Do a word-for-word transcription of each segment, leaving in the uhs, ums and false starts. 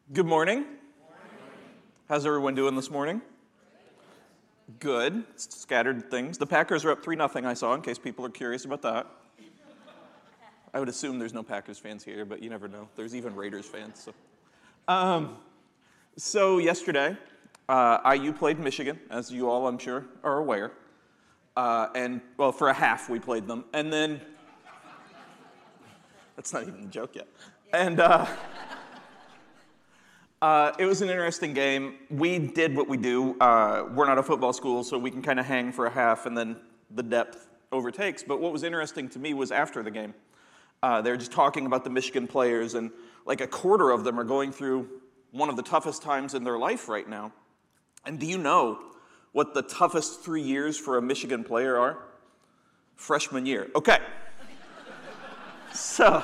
Good morning. How's everyone doing this morning? Good. Scattered things. The Packers are up three nothing, I saw, in case people are curious about that. I would assume there's no Packers fans here, but you never know. There's even Raiders fans. So, um, so yesterday, uh, I U played Michigan, as you all, I'm sure, are aware. Uh, and, well, for a half we played them. And then, that's not even a joke yet. And, uh... Uh, it was an interesting game. We did what we do. Uh, we're not a football school, so we can kind of hang for a half, and then the depth overtakes. But what was interesting to me was after the game. Uh, they were just talking about the Michigan players, and like a quarter of them are going through one of the toughest times in their life right now. And do you know what the toughest three years for a Michigan player are? Freshman year. Okay. So...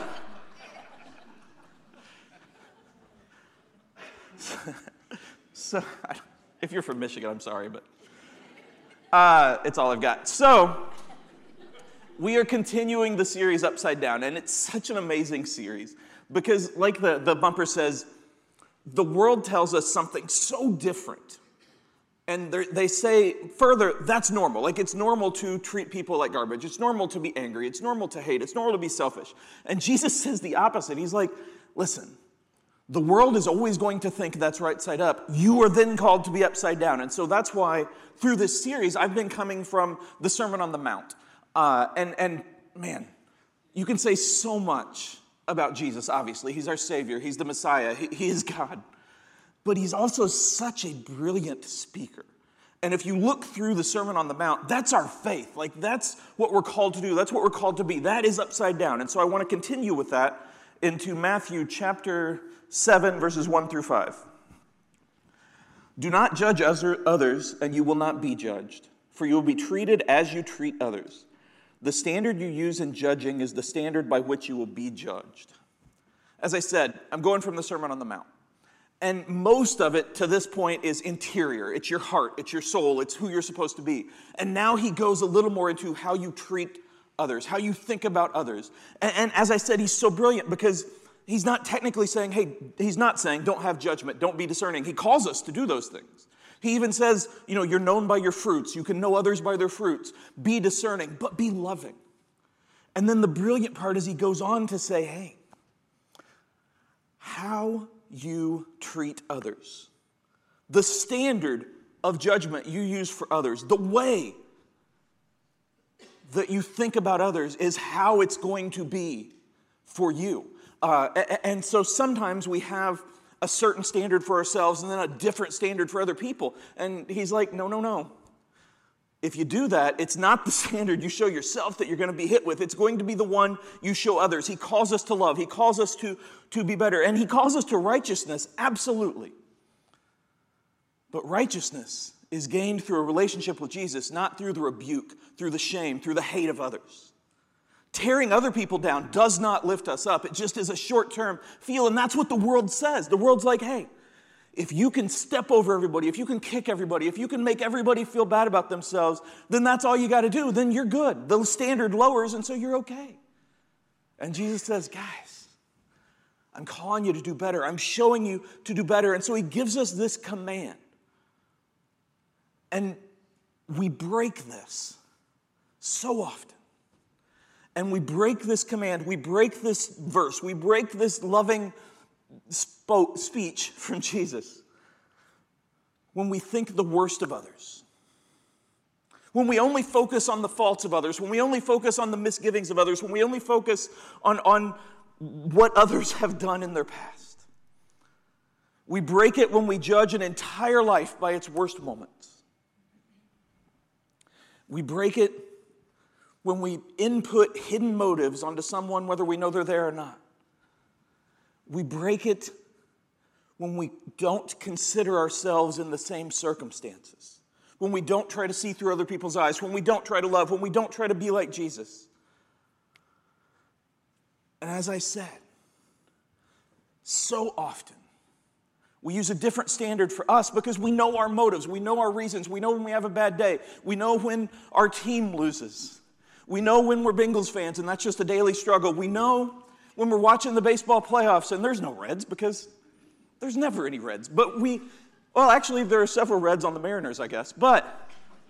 So, if you're from Michigan, I'm sorry, but uh, it's all I've got. So, we are continuing the series Upside Down, and it's such an amazing series because, like the, the bumper says, the world tells us something so different. And they say further, that's normal. Like, it's normal to treat people like garbage. It's normal to be angry. It's normal to hate. It's normal to be selfish. And Jesus says the opposite. He's like, listen, the world is always going to think that's right side up. You are then called to be upside down. And so that's why through this series, I've been coming from the Sermon on the Mount. Uh, and, and man, you can say so much about Jesus, obviously. He's our Savior. He's the Messiah. He, he is God. But he's also such a brilliant speaker. And if you look through the Sermon on the Mount, that's our faith. Like, that's what we're called to do. That's what we're called to be. That is upside down. And so I want to continue with that into Matthew chapter seven, verses one through five. Do not judge others, and you will not be judged, for you will be treated as you treat others. The standard you use in judging is the standard by which you will be judged. As I said, I'm going from the Sermon on the Mount. And most of it to this point is interior. It's your heart, it's your soul, it's who you're supposed to be. And now he goes a little more into how you treat others, how you think about others. And, and as I said, he's so brilliant because he's not technically saying, hey, he's not saying don't have judgment, don't be discerning. He calls us to do those things. He even says, you know, you're known by your fruits. You can know others by their fruits. Be discerning, but be loving. And then the brilliant part is he goes on to say, hey, how you treat others, the standard of judgment you use for others, the way that you think about others is how it's going to be for you. Uh, and so sometimes we have a certain standard for ourselves and then a different standard for other people. And he's like, no, no, no. If you do that, it's not the standard you show yourself that you're going to be hit with. It's going to be the one you show others. He calls us to love. He calls us to, to be better. And he calls us to righteousness, absolutely. But righteousness is gained through a relationship with Jesus, not through the rebuke, through the shame, through the hate of others. Tearing other people down does not lift us up. It just is a short-term feel, and that's what the world says. The world's like, hey, if you can step over everybody, if you can kick everybody, if you can make everybody feel bad about themselves, then that's all you got to do. Then you're good. The standard lowers, and so you're okay. And Jesus says, guys, I'm calling you to do better. I'm showing you to do better. And so he gives us this command. And we break this so often. And we break this command, we break this verse, we break this loving spo- speech from Jesus when we think the worst of others. When we only focus on the faults of others, when we only focus on the misgivings of others, when we only focus on, on what others have done in their past. We break it when we judge an entire life by its worst moments. We break it when we input hidden motives onto someone, whether we know they're there or not. We break it when we don't consider ourselves in the same circumstances. When we don't try to see through other people's eyes. When we don't try to love. When we don't try to be like Jesus. And as I said, so often, we use a different standard for us because we know our motives. We know our reasons. We know when we have a bad day. We know when our team loses. We know when we're Bengals fans, and that's just a daily struggle. We know when we're watching the baseball playoffs, and there's no Reds because There's never any reds. But we, well, actually, there are several reds on the Mariners, I guess. But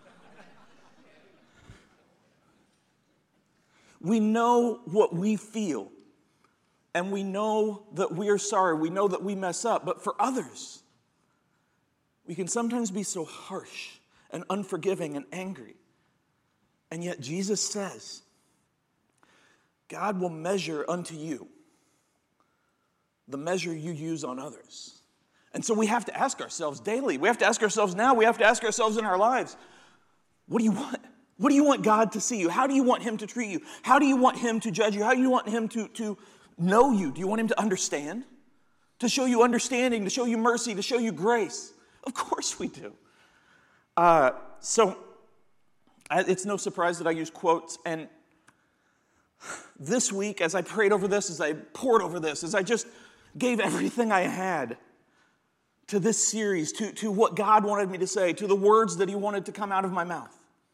we know what we feel. And we know that we are sorry. We know that we mess up. But for others, we can sometimes be so harsh and unforgiving and angry. And yet Jesus says, God will measure unto you the measure you use on others. And so we have to ask ourselves daily. We have to ask ourselves now. We have to ask ourselves in our lives, what do you want? What do you want God to see you? How do you want him to treat you? How do you want him to judge you? How do you want him to, to know you? Do you want him to understand? To show you understanding, to show you mercy, to show you grace? Of course we do. Uh, so I, it's no surprise that I use quotes. And this week, as I prayed over this, as I poured over this, as I just gave everything I had to this series, to, to what God wanted me to say, to the words that he wanted to come out of my mouth,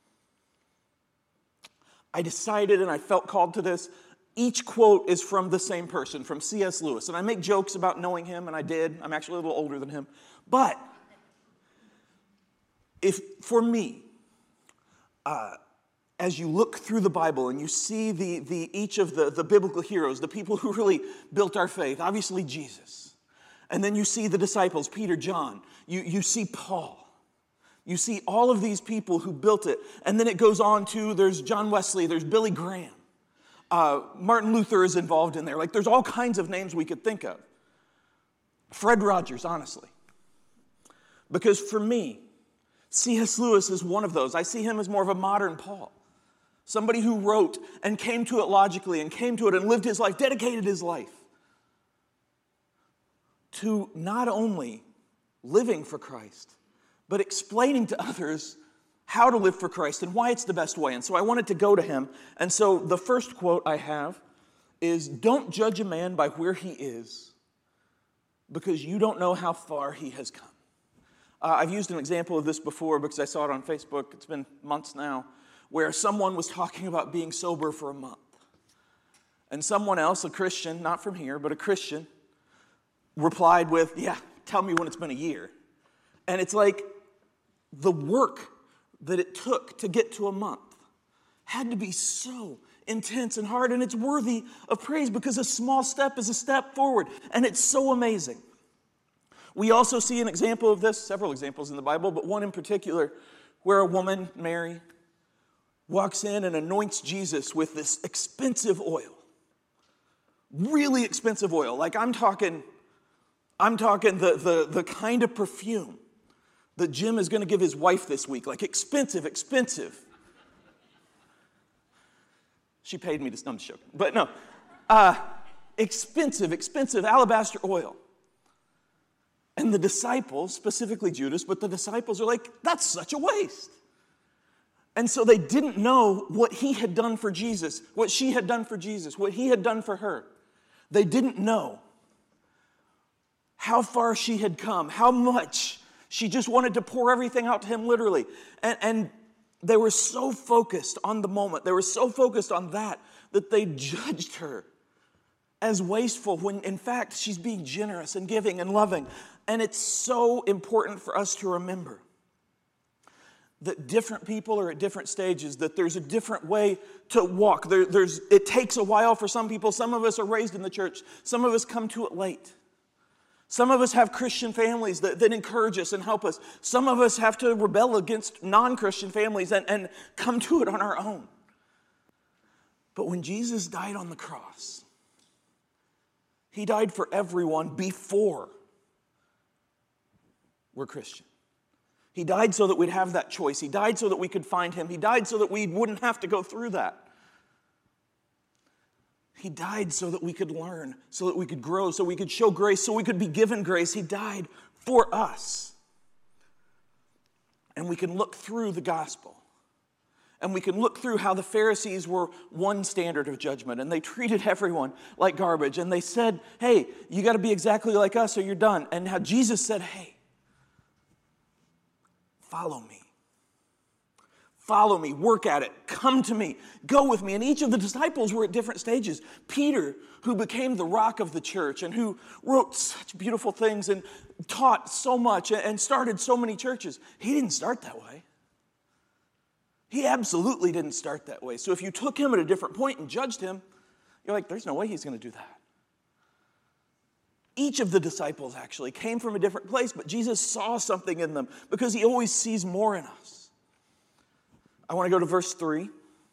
I decided, and I felt called to this, each quote is from the same person, from C S Lewis. And I make jokes about knowing him, and I did. I'm actually a little older than him. But if, for me, uh, as you look through the Bible and you see the, the, each of the, the biblical heroes, the people who really built our faith, obviously Jesus. And then you see the disciples, Peter, John. You, you see Paul. You see all of these people who built it. And then it goes on to, there's John Wesley, there's Billy Graham. Uh, Martin Luther is involved in there. Like, there's all kinds of names we could think of. Fred Rogers, honestly. Because for me, C S Lewis is one of those. I see him as more of a modern Paul. Somebody who wrote and came to it logically and came to it and lived his life, dedicated his life to not only living for Christ, but explaining to others how to live for Christ and why it's the best way. And so I wanted to go to him. And so the first quote I have is, don't judge a man by where he is, because you don't know how far he has come. Uh, I've used an example of this before because I saw it on Facebook. It's been months now, where someone was talking about being sober for a month. And someone else, a Christian, not from here, but a Christian, replied with, yeah, tell me when it's been a year. And it's like the work that it took to get to a month had to be so intense and hard, and it's worthy of praise because a small step is a step forward, and it's so amazing. We also see an example of this, several examples in the Bible, but one in particular where a woman, Mary, walks in and anoints Jesus with this expensive oil. Really expensive oil. Like I'm talking, I'm talking the, the, the kind of perfume that Jim is going to give his wife this week. Like expensive, expensive. She paid me to, I'm just joking. But no, uh, expensive, expensive alabaster oil. And the disciples, specifically Judas, but the disciples are like, that's such a waste. And so they didn't know what he had done for Jesus, what she had done for Jesus, what he had done for her. They didn't know how far she had come, how much she just wanted to pour everything out to him literally. And, and they were so focused on the moment, they were so focused on that, that they judged her as wasteful when in fact she's being generous and giving and loving. And it's so important for us to remember that different people are at different stages, that there's a different way to walk. There, there's, it takes a while for some people. Some of us are raised in the church. Some of us come to it late. Some of us have Christian families that, that encourage us and help us. Some of us have to rebel against non-Christian families and, and come to it on our own. But when Jesus died on the cross, he died for everyone before we're Christian. He died so that we'd have that choice. He died so that we could find him. He died so that we wouldn't have to go through that. He died so that we could learn, so that we could grow, so we could show grace, so we could be given grace. He died for us. And we can look through the gospel. And we can look through how the Pharisees were one standard of judgment, and they treated everyone like garbage. And they said, hey, you got to be exactly like us or you're done. And how Jesus said, hey, follow me. follow me, work at it, come to me, go with me. And each of the disciples were at different stages. Peter, who became the rock of the church and who wrote such beautiful things and taught so much and started so many churches, he didn't start that way. He absolutely didn't start that way. So if you took him at a different point and judged him, you're like, there's no way he's going to do that. Each of the disciples actually came from a different place, but Jesus saw something in them because he always sees more in us. I want to go to verse three.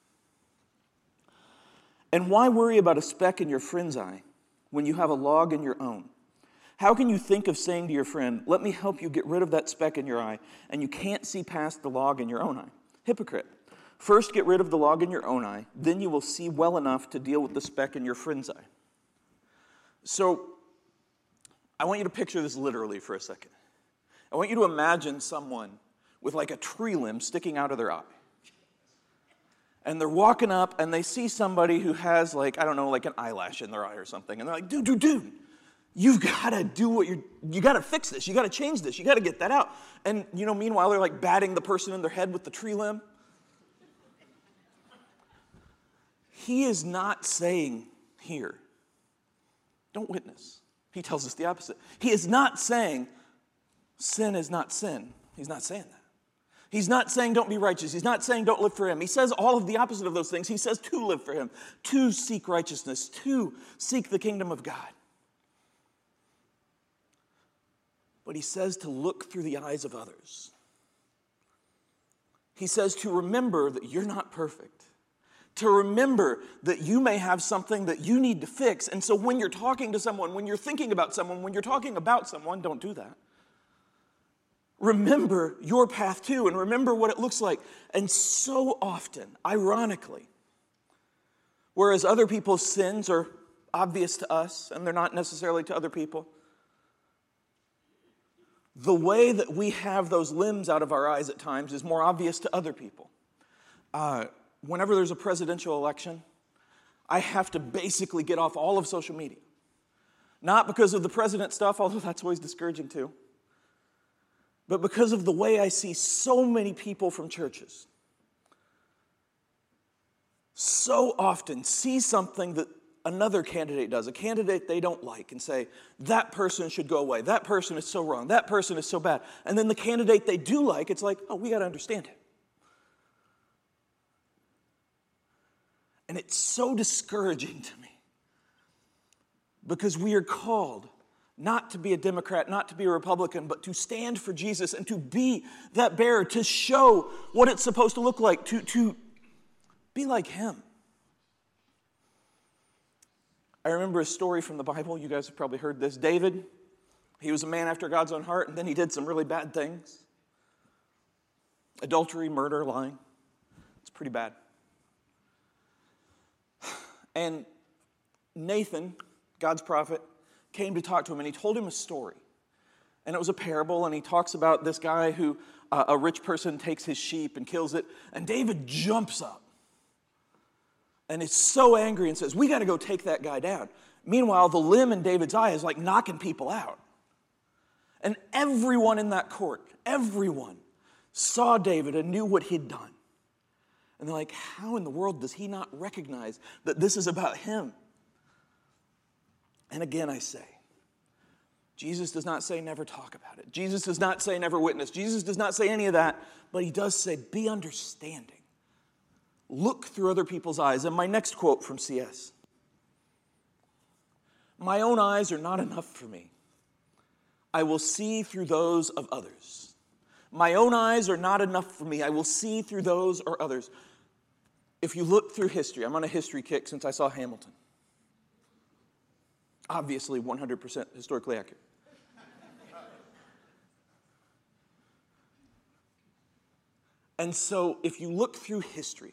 And why worry about a speck in your friend's eye when you have a log in your own? How can you think of saying to your friend, let me help you get rid of that speck in your eye, and you can't see past the log in your own eye? Hypocrite. First get rid of the log in your own eye, then you will see well enough to deal with the speck in your friend's eye. So, I want you to picture this literally for a second. I want you to imagine someone with like a tree limb sticking out of their eye. And they're walking up and they see somebody who has like, I don't know, like an eyelash in their eye or something. And they're like, dude, dude, dude, you've got to do what you're, you got to fix this. You got to change this. You got to get that out. And, you know, meanwhile, they're like batting the person in their head with the tree limb. He is not saying here, don't witness. He tells us the opposite. He is not saying sin is not sin. He's not saying that. He's not saying don't be righteous. He's not saying don't live for him. He says all of the opposite of those things. He says to live for him, to seek righteousness, to seek the kingdom of God. But he says to look through the eyes of others. He says to remember that you're not perfect. To remember that you may have something that you need to fix. And so when you're talking to someone, when you're thinking about someone, when you're talking about someone, don't do that. Remember your path too, and remember what it looks like. And so often, ironically, whereas other people's sins are obvious to us, and they're not necessarily to other people, the way that we have those limbs out of our eyes at times is more obvious to other people. Uh, whenever there's a presidential election, I have to basically get off all of social media. Not because of the president stuff, although that's always discouraging too, but because of the way I see so many people from churches so often see something that another candidate does, a candidate they don't like, and say, that person should go away, that person is so wrong, that person is so bad. And then the candidate they do like, it's like, oh, we got to understand it. And it's so discouraging to me because we are called not to be a Democrat, not to be a Republican, but to stand for Jesus and to be that bearer, to show what it's supposed to look like, to, to be like him. I remember a story from the Bible. You guys have probably heard this. David, he was a man after God's own heart, and then he did some really bad things. Adultery, murder, lying. It's pretty bad. And Nathan, God's prophet, came to talk to him, and he told him a story. And it was a parable, and he talks about this guy who, uh, a rich person takes his sheep and kills it, and David jumps up and is so angry and says, we got to go take that guy down. Meanwhile, the limb in David's eye is like knocking people out. And everyone in that court, everyone saw David and knew what he'd done. And they're like, how in the world does he not recognize that this is about him? And again, I say, Jesus does not say never talk about it. Jesus does not say never witness. Jesus does not say any of that, but he does say be understanding. Look through other people's eyes. And my next quote from C S My own eyes are not enough for me. I will see through those of others. My own eyes are not enough for me. I will see through those or others. If you look through history, I'm on a history kick since I saw Hamilton. Obviously, one hundred percent historically accurate. And so, if you look through history,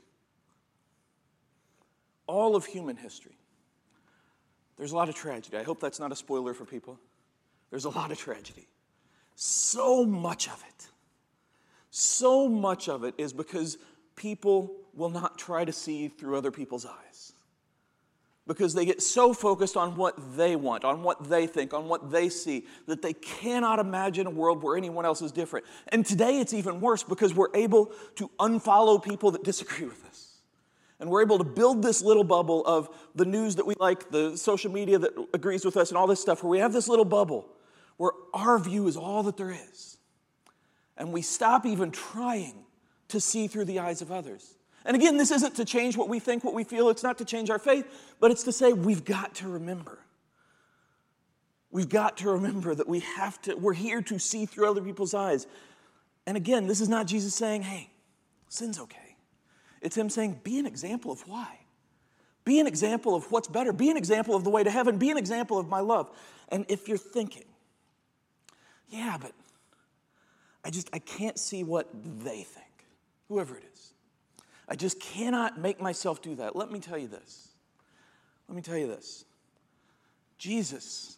all of human history, there's a lot of tragedy. I hope that's not a spoiler for people. There's a lot of tragedy. So much of it, so much of it is because people will not try to see through other people's eyes. because they get so focused on what they want, on what they think, on what they see, that they cannot imagine a world where anyone else is different. And today it's even worse because we're able to unfollow people that disagree with us. And we're able to build this little bubble of the news that we like, the social media that agrees with us, and all this stuff, where we have this little bubble where our view is all that there is. And we stop even trying to see through the eyes of others. And again, this isn't to change what we think, what we feel. It's not to change our faith, but it's to say we've got to remember. We've got to remember that we have to, we're here to see through other people's eyes. And again, this is not Jesus saying, hey, sin's okay. It's him saying, be an example of why. Be an example of what's better. Be an example of the way to heaven. Be an example of my love. And if you're thinking, yeah, but I just, I can't see what they think, whoever it is. I just cannot make myself do that. Let me tell you this. Let me tell you this. Jesus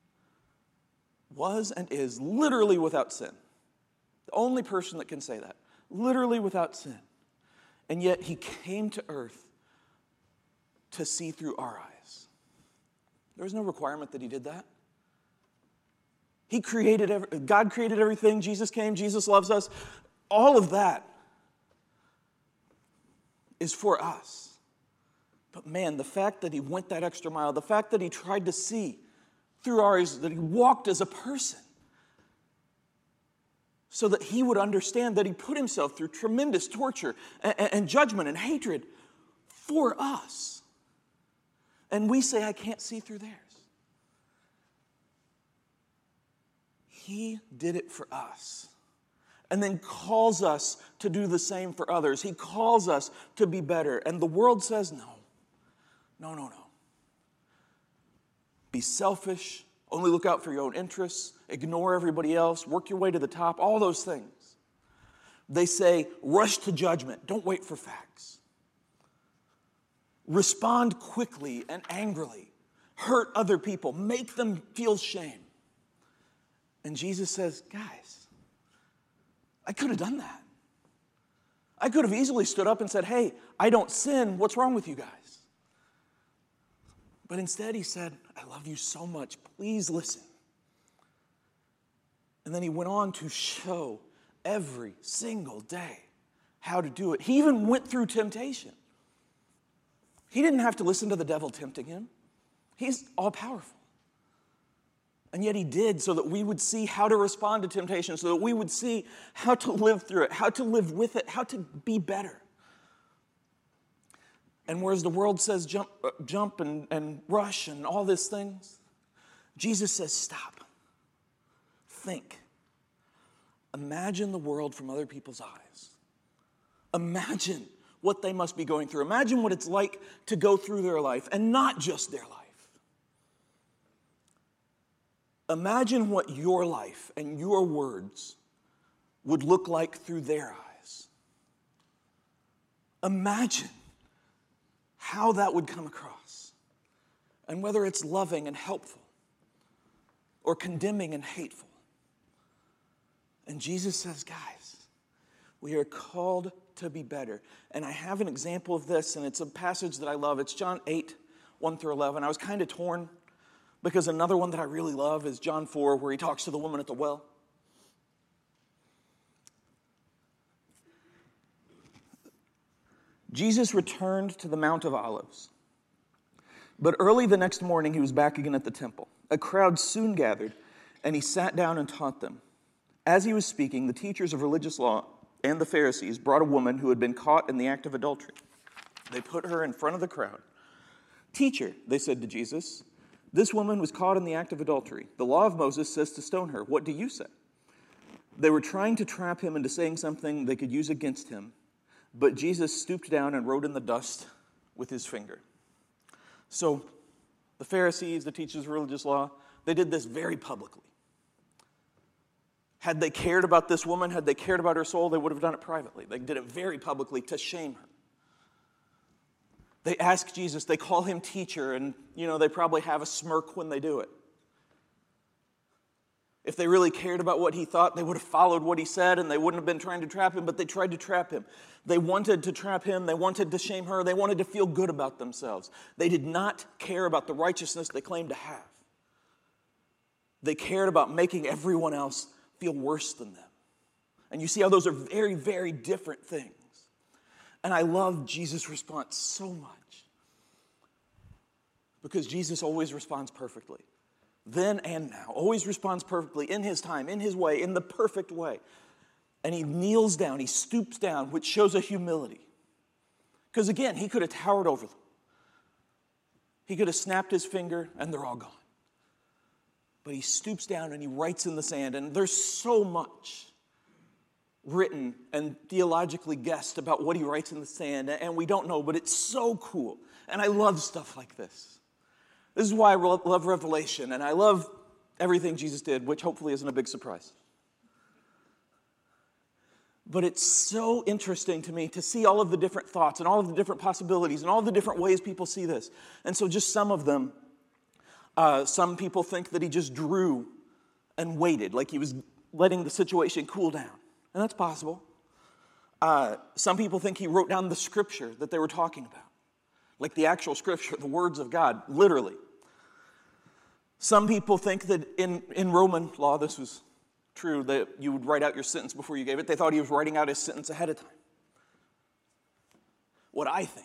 was and is literally without sin. The only person that can say that. Literally without sin. And yet he came to earth to see through our eyes. There was no requirement that he did that. He created, every, God created everything. Jesus came. Jesus loves us. All of that is for us. But man, the fact that he went that extra mile, the fact that he tried to see through our eyes, that he walked as a person, so that he would understand that he put himself through tremendous torture and, and judgment and hatred for us. And we say, I can't see through theirs. He did it for us. And then calls us to do the same for others. He calls us to be better. And the world says, no, no, no, no. Be selfish, only look out for your own interests, ignore everybody else, work your way to the top, all those things. They say, rush to judgment, don't wait for facts. Respond quickly and angrily, hurt other people, make them feel shame. And Jesus says, guys, I could have done that. I could have easily stood up and said, hey, I don't sin. What's wrong with you guys? But instead he said, I love you so much. Please listen. And then he went on to show every single day how to do it. He even went through temptation. He didn't have to listen to the devil tempting him. He's all-powerful. And yet he did, so that we would see how to respond to temptation, so that we would see how to live through it, how to live with it, how to be better. And whereas the world says jump, uh, jump and, and rush and all these things, Jesus says stop. Think. Imagine the world from other people's eyes. Imagine what they must be going through. Imagine what it's like to go through their life, and not just their life. Imagine what your life and your words would look like through their eyes. Imagine how that would come across. And whether it's loving and helpful or condemning and hateful. And Jesus says, guys, we are called to be better. And I have an example of this, and it's a passage that I love. It's John eight, one through eleven. I was kind of torn, because another one that I really love is John four, where he talks to the woman at the well. Jesus returned to the Mount of Olives. But early the next morning, he was back again at the temple. A crowd soon gathered, and he sat down and taught them. As he was speaking, the teachers of religious law and the Pharisees brought a woman who had been caught in the act of adultery. They put her in front of the crowd. Teacher, they said to Jesus, this woman was caught in the act of adultery. The law of Moses says to stone her. What do you say? They were trying to trap him into saying something they could use against him, but Jesus stooped down and wrote in the dust with his finger. So the Pharisees, the teachers of religious law, they did this very publicly. Had they cared about this woman, had they cared about her soul, they would have done it privately. They did it very publicly to shame her. They ask Jesus, they call him teacher, and you know they probably have a smirk when they do it. If they really cared about what he thought, they would have followed what he said, and they wouldn't have been trying to trap him, but they tried to trap him. They wanted to trap him. They wanted to shame her. They wanted to feel good about themselves. They did not care about the righteousness they claimed to have. They cared about making everyone else feel worse than them. And you see how those are very, very different things. And I love Jesus' response so much. Because Jesus always responds perfectly. Then and now. Always responds perfectly in his time, in his way, in the perfect way. And he kneels down, he stoops down, which shows a humility. Because again, he could have towered over them. He could have snapped his finger and they're all gone. But he stoops down and he writes in the sand. And there's so much written and theologically guessed about what he writes in the sand. And we don't know, but it's so cool. And I love stuff like this. This is why I love Revelation, and I love everything Jesus did, which hopefully isn't a big surprise. But it's so interesting to me to see all of the different thoughts and all of the different possibilities and all the different ways people see this. And so just some of them, uh, some people think that he just drew and waited, like he was letting the situation cool down. And that's possible. Uh, some people think he wrote down the scripture that they were talking about. Like the actual scripture, the words of God, literally. Some people think that in, in Roman law, this was true, that you would write out your sentence before you gave it. They thought he was writing out his sentence ahead of time. What I think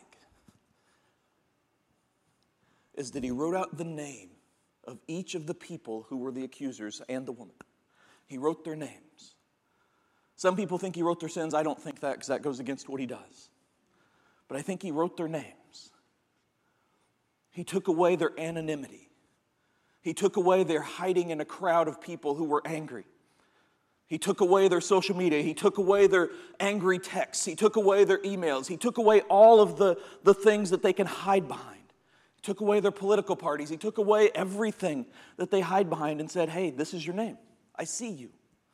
is that he wrote out the name of each of the people who were the accusers and the woman. He wrote their names. Some people think he wrote their sins. I don't think that because that goes against what he does. But I think he wrote their names. He took away their anonymity. He took away their hiding in a crowd of people who were angry. He took away their social media. He took away their angry texts. He took away their emails. He took away all of the, the things that they can hide behind. He took away their political parties. He took away everything that they hide behind and said, hey, this is your name. I see you.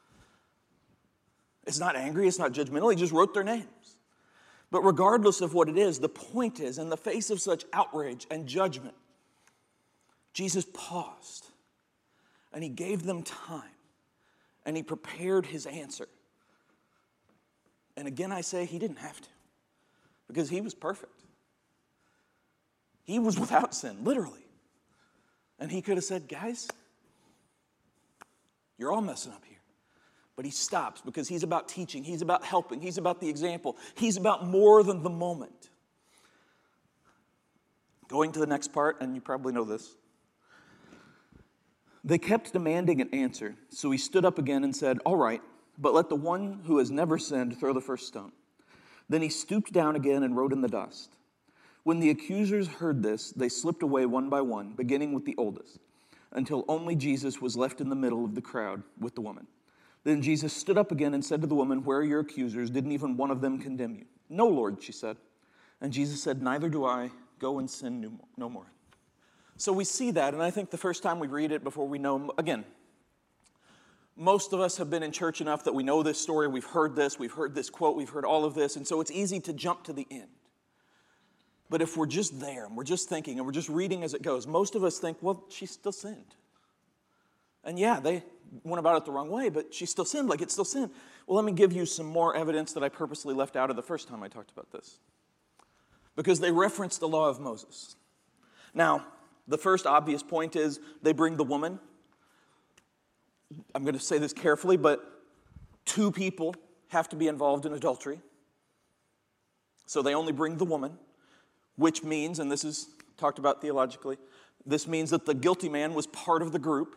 It's not angry. It's not judgmental. He just wrote their names. But regardless of what it is, the point is, in the face of such outrage and judgment, Jesus paused and he gave them time and he prepared his answer. And again, I say he didn't have to because he was perfect. He was without sin, literally. And he could have said, guys, you're all messing up here. But he stops because he's about teaching. He's about helping. He's about the example. He's about more than the moment. Going to the next part, and you probably know this. They kept demanding an answer, so he stood up again and said, all right, but let the one who has never sinned throw the first stone. Then he stooped down again and wrote in the dust. When the accusers heard this, they slipped away one by one, beginning with the oldest, until only Jesus was left in the middle of the crowd with the woman. Then Jesus stood up again and said to the woman, where are your accusers? Didn't even one of them condemn you? No, Lord, she said. And Jesus said, neither do I. Go and sin no more. So we see that, and I think the first time we read it before we know, again, most of us have been in church enough that we know this story, we've heard this, we've heard this quote, we've heard all of this, and so it's easy to jump to the end. But if we're just there, and we're just thinking, and we're just reading as it goes, most of us think, well, she still sinned. And yeah, they went about it the wrong way, but she still sinned, like it's still sin. Well, let me give you some more evidence that I purposely left out of the first time I talked about this. Because they referenced the law of Moses. Now, the first obvious point is they bring the woman. I'm going to say this carefully, but two people have to be involved in adultery. So they only bring the woman, which means, and this is talked about theologically, this means that the guilty man was part of the group.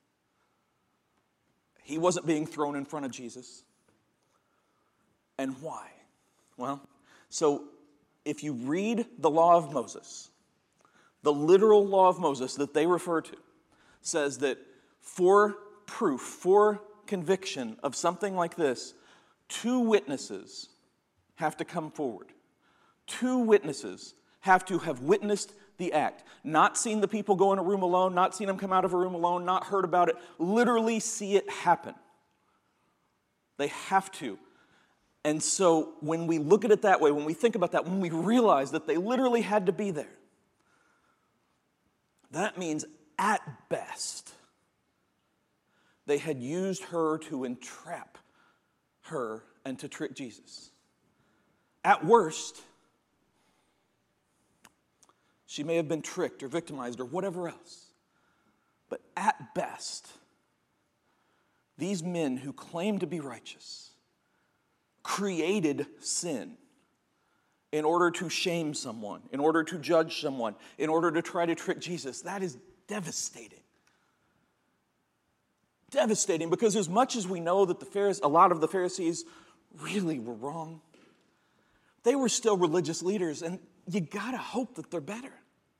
He wasn't being thrown in front of Jesus. And why? Well, so if you read the law of Moses, the literal law of Moses that they refer to says that for proof, for conviction of something like this, two witnesses have to come forward. Two witnesses have to have witnessed the act. Not seen the people go in a room alone, not seen them come out of a room alone, not heard about it, literally see it happen. They have to. And so when we look at it that way, when we think about that, when we realize that they literally had to be there, that means at best, They had used her to entrap her and to trick Jesus. At worst, she may have been tricked or victimized or whatever else. But at best, these men who claim to be righteous created sin in order to shame someone, in order to judge someone, in order to try to trick Jesus. That is devastating. Devastating, because as much as we know that the Pharisees, a lot of the Pharisees really were wrong, they were still religious leaders, and you gotta hope that they're better.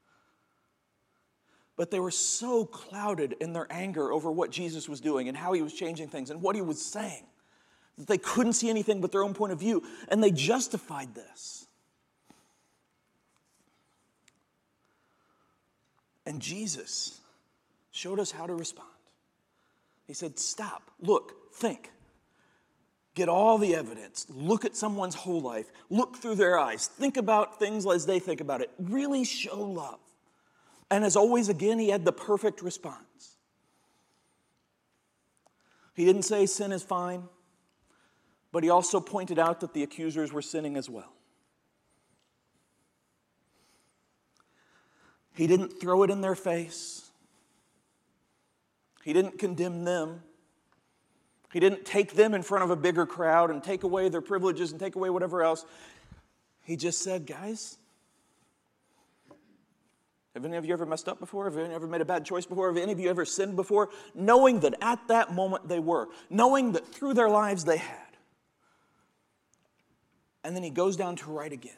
But they were so clouded in their anger over what Jesus was doing and how he was changing things and what he was saying that they couldn't see anything but their own point of view, and they justified this. And Jesus showed us how to respond. He said, stop, look, think. Get all the evidence. Look at someone's whole life. Look through their eyes. Think about things as they think about it. Really show love. And as always, again, he had the perfect response. He didn't say sin is fine, but he also pointed out that the accusers were sinning as well. He didn't throw it in their face. He didn't condemn them. He didn't take them in front of a bigger crowd and take away their privileges and take away whatever else. He just said, guys, have any of you ever messed up before? Have any of you ever made a bad choice before? Have any of you ever sinned before? Knowing that at that moment they were. Knowing that through their lives they had. And then he goes down to right again.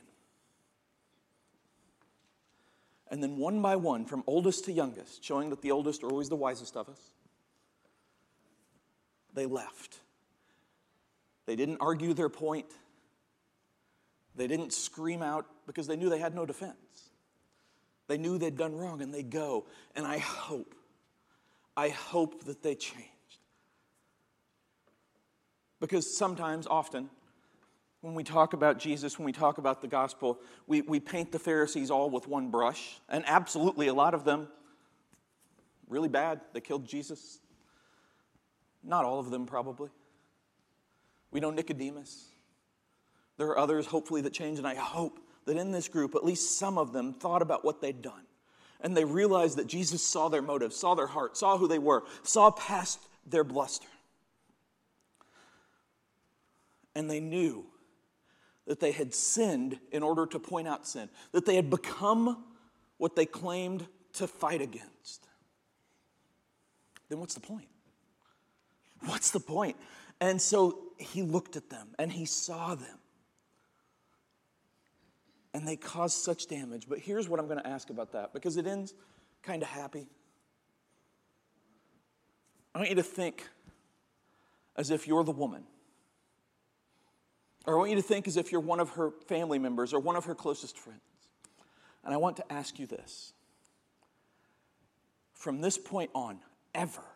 And then one by one, from oldest to youngest, showing that the oldest are always the wisest of us, they left. They didn't argue their point. They didn't scream out because they knew they had no defense. They knew they'd done wrong, and they go. And I hope, I hope that they changed. Because sometimes, often, when we talk about Jesus, when we talk about the gospel, we, we paint the Pharisees all with one brush. And absolutely, a lot of them, really bad. They killed Jesus. Not all of them, probably. We know Nicodemus. There are others, hopefully, that change, and I hope that in this group, at least some of them thought about what they'd done. And they realized that Jesus saw their motives, saw their heart, saw who they were, saw past their bluster. And they knew that they had sinned in order to point out sin, that they had become what they claimed to fight against. Then what's the point? What's the point? And so he looked at them and he saw them. And they caused such damage. But here's what I'm going to ask about that, because it ends kind of happy. I want you to think as if you're the woman. Or I want you to think as if you're one of her family members or one of her closest friends. And I want to ask you this. From this point on, ever,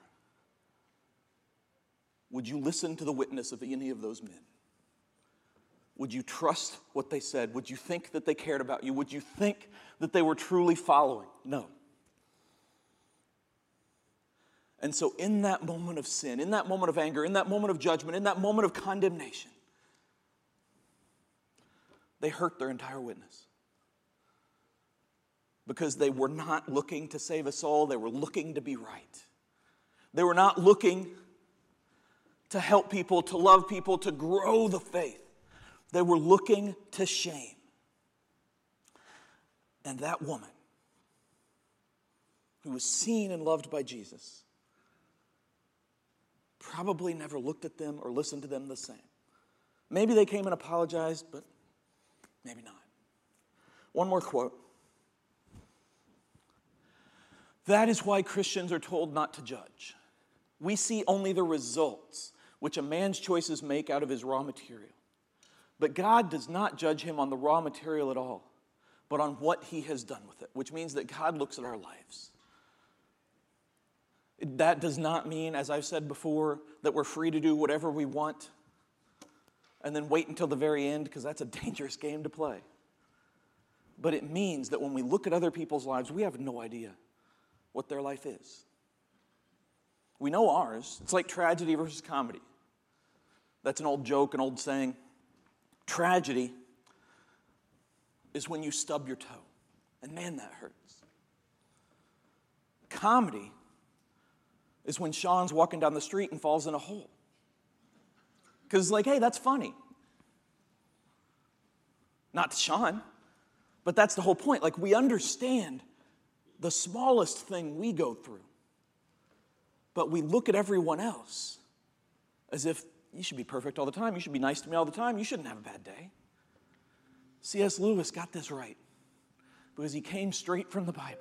would you listen to the witness of any of those men? Would you trust what they said? Would you think that they cared about you? Would you think that they were truly following? No. And so in that moment of sin, in that moment of anger, in that moment of judgment, in that moment of condemnation, they hurt their entire witness. Because they were not looking to save a soul. They were looking to be right. They were not looking to help people, to love people, to grow the faith. They were looking to shame. And that woman, who was seen and loved by Jesus, probably never looked at them or listened to them the same. Maybe they came and apologized, but maybe not. One more quote. That is why Christians are told not to judge. We see only the results which a man's choices make out of his raw material. But God does not judge him on the raw material at all, but on what he has done with it, which means that God looks at our lives. That does not mean, as I've said before, that we're free to do whatever we want and then wait until the very end, because that's a dangerous game to play. But it means that when we look at other people's lives, we have no idea what their life is. We know ours. It's like tragedy versus comedy. That's an old joke, an old saying. Tragedy is when you stub your toe. And man, that hurts. Comedy is when Sean's walking down the street and falls in a hole. Because it's like, hey, that's funny. Not to Sean, but that's the whole point. Like, we understand the smallest thing we go through. But we look at everyone else as if you should be perfect all the time. You should be nice to me all the time. You shouldn't have a bad day. C S Lewis got this right because he came straight from the Bible.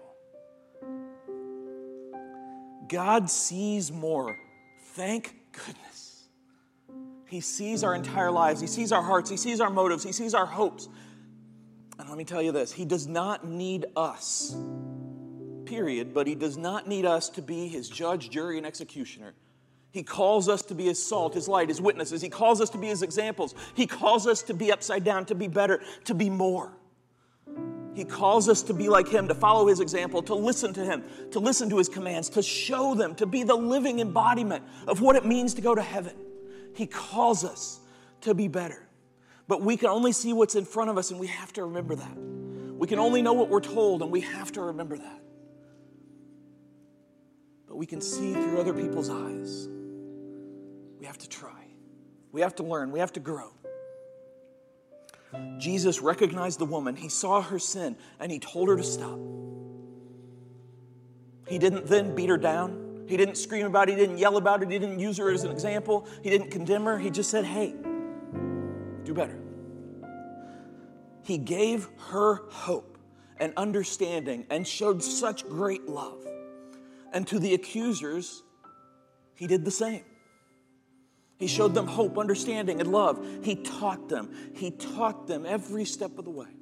God sees more. Thank goodness. He sees our entire lives. He sees our hearts. He sees our motives. He sees our hopes. And let me tell you this. He does not need us, period, but he does not need us to be his judge, jury, and executioner. He calls us to be his salt, his light, his witnesses. He calls us to be his examples. He calls us to be upside down, to be better, to be more. He calls us to be like him, to follow his example, to listen to him, to listen to his commands, to show them, to be the living embodiment of what it means to go to heaven. He calls us to be better. But we can only see what's in front of us, and we have to remember that. We can only know what we're told, and we have to remember that. But we can see through other people's eyes. We have to try. We have to learn. We have to grow. Jesus recognized the woman. He saw her sin, and he told her to stop. He didn't then beat her down. He didn't scream about it. He didn't yell about it. He didn't use her as an example. He didn't condemn her. He just said, hey, do better. He gave her hope and understanding and showed such great love. And to the accusers, he did the same. He showed them hope, understanding, and love. He taught them. He taught them every step of the way.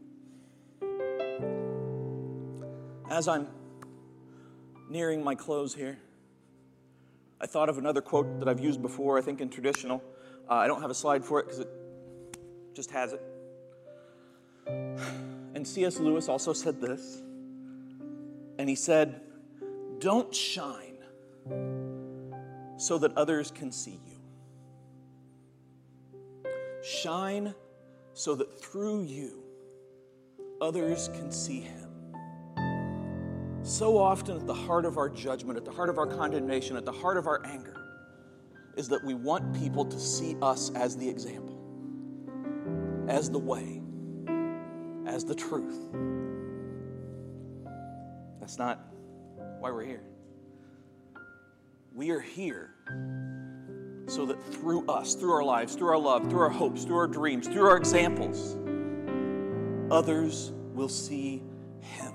As I'm nearing my close here, I thought of another quote that I've used before, I think in traditional. Uh, I don't have a slide for it because it just has it. And C S Lewis also said this. And he said, don't shine so that others can see you. Shine so that through you, others can see him. So often at the heart of our judgment, at the heart of our condemnation, at the heart of our anger, is that we want people to see us as the example, as the way, as the truth. That's not why we're here. We are here so that through us, through our lives, through our love, through our hopes, through our dreams, through our examples, others will see him.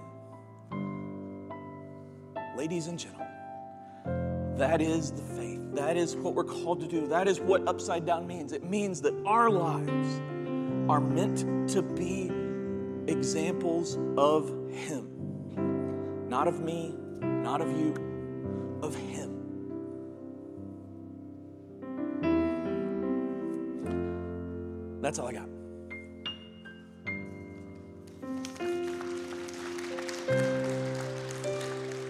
Ladies and gentlemen, that is the faith. That is what we're called to do. That is what upside down means. It means that our lives are meant to be examples of him. Not of me, not of you, of him. That's all I got.